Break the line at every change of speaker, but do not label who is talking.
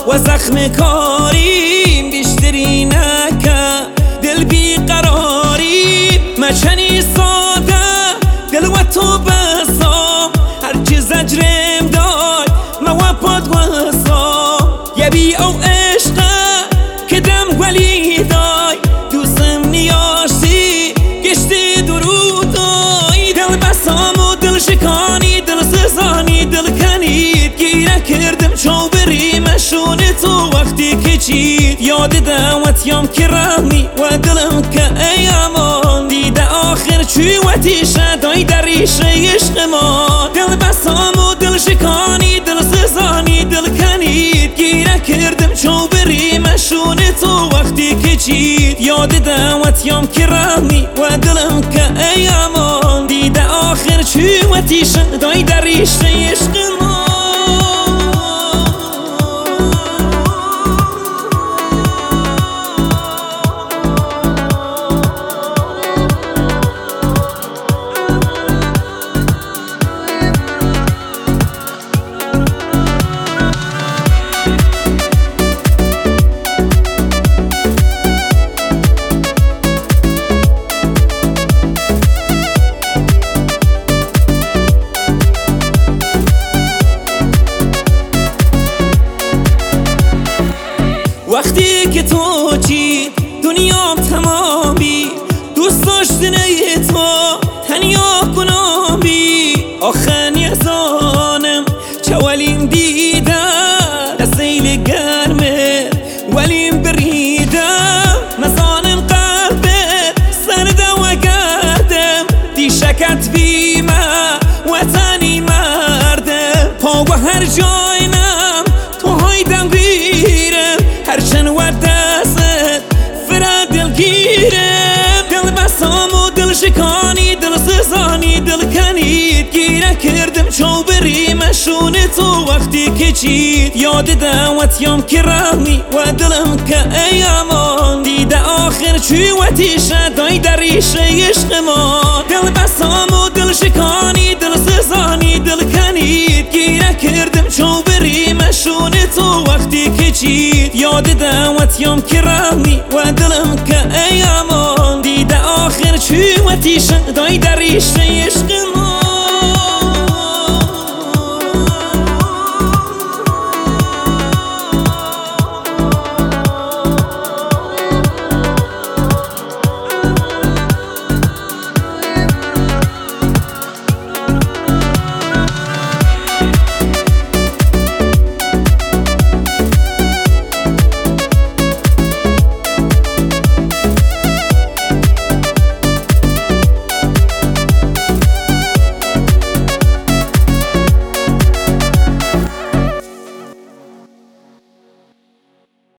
و زخم کاریم بیشتری نکه دل بیقراریم مچنی ساده دل و تو بسام هرچی زجرم دای ما پاد وسام یبی او عشقه که دم ولی دای دوستم نیاشتی گشتی درودای دل بسام و دل شکانی دل سزانی دل کنید گیره کردم چو بری مشون تو وقتی که چید یاد دعوتیم که رمی و دلم که ایامان دیده آخر چی وقتی شدای در ریشه عشق ما دل بسام و دل شکانی دل سزانی دل کنید گیره کردم چو بری مشون تو وقتی که چید یاد دعوتیم که رمی و دلم که ایامان دیده آخر چی وقتی شدای در ریشه عشق ما وقتی که تو چی دنیام تمامی دوست داشتن تو تنیا کنامی آخن یزانم چه ولیم دیده دستیل گرمه ولیم بریده مزانم قلبه سرده و گردم دی شکت بیمه وطنی مردم پا و هر جاینم تو هایدم بیرم هرچن و دست فرا دل گیرم دل بسام و دل شکانی دل سزانی دل کنید گیره کردم چو بری مشون تو وقتی که چید یاد دعوتیم که رمی و دلم که ایامان دیده آخر چی وقتی شدای در ریشه عشق ما دل بسام و دل شکانی دل سزانی دل کنید گیره کردم چو بری مشون تو وقتی که چید یاد دعوتیم که رمی و دلم که ایامان دیده آخر چی وقتی شدای در ریشه عشق ما